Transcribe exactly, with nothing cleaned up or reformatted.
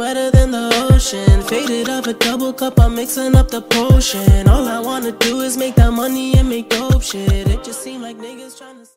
wetter than the ocean. Faded off a double cup, I'm mixing up the potion. All I wanna do is make that money and make dope shit. It just seemed like niggas tryna